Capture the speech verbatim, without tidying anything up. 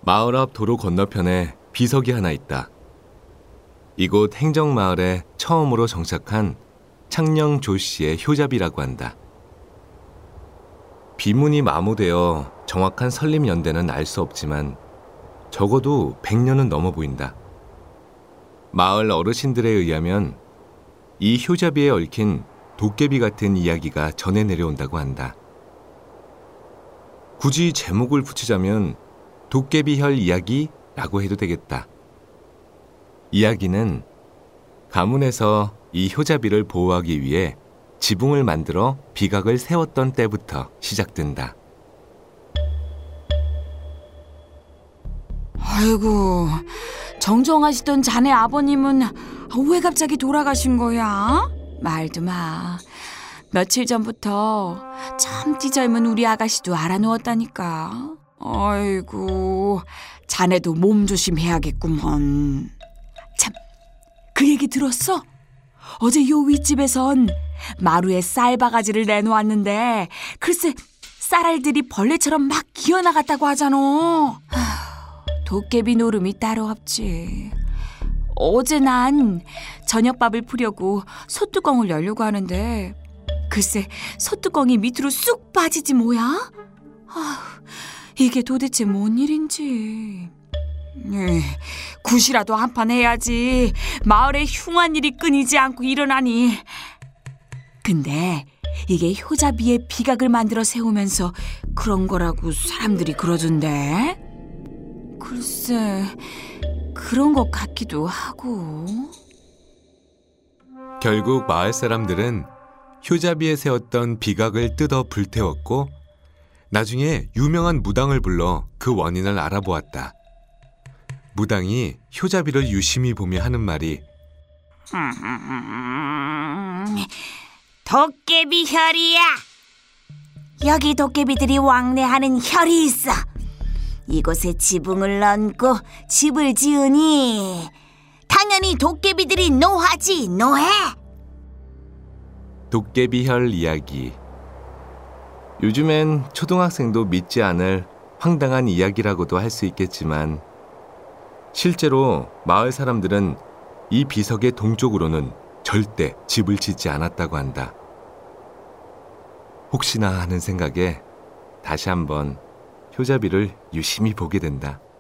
마을 앞 도로 건너편에 비석이 하나 있다. 이곳 행정마을에 처음으로 정착한 창녕 조 씨의 효잡이라고 한다. 비문이 마모되어 정확한 설립 연대는 알 수 없지만 적어도 백 년은 넘어 보인다. 마을 어르신들에 의하면 이 효잡이에 얽힌 도깨비 같은 이야기가 전해 내려온다고 한다. 굳이 제목을 붙이자면 도깨비혈 이야기라고 해도 되겠다. 이야기는 가문에서 이 효잡이를 보호하기 위해 지붕을 만들어 비각을 세웠던 때부터 시작된다. 아이고, 정정하시던 자네 아버님은 왜 갑자기 돌아가신 거야? 말도 마. 며칠 전부터 참띠 젊은 우리 아가씨도 알아누웠다니까. 아이고, 자네도 몸 조심해야겠구먼. 참, 그 얘기 들었어? 어제 요 윗집에선 마루에 쌀바가지를 내놓았는데 글쎄 쌀알들이 벌레처럼 막 기어나갔다고 하잖아. 도깨비 노름이 따로 없지. 어제 난 저녁밥을 풀려고 솥뚜껑을 열려고 하는데 글쎄 솥뚜껑이 밑으로 쑥 빠지지 뭐야? 아휴, 이게 도대체 뭔 일인지. 에이, 굿이라도 한판 해야지. 마을에 흉한 일이 끊이지 않고 일어나니. 근데 이게 효자비에 비각을 만들어 세우면서 그런 거라고 사람들이 그러던데. 글쎄 그런 것 같기도 하고. 결국 마을 사람들은 효자비에 세웠던 비각을 뜯어 불태웠고 나중에 유명한 무당을 불러 그 원인을 알아보았다. 무당이 효자비를 유심히 보며 하는 말이 도깨비 혈이야. 여기 도깨비들이 왕래하는 혈이 있어. 이곳에 지붕을 얹고 집을 지으니 당연히 도깨비들이 노하지, 노해. 도깨비혈 이야기. 요즘엔 초등학생도 믿지 않을 황당한 이야기라고도 할 수 있겠지만 실제로 마을 사람들은 이 비석의 동쪽으로는 절대 집을 짓지 않았다고 한다. 혹시나 하는 생각에 다시 한번 효자비를 유심히 보게 된다.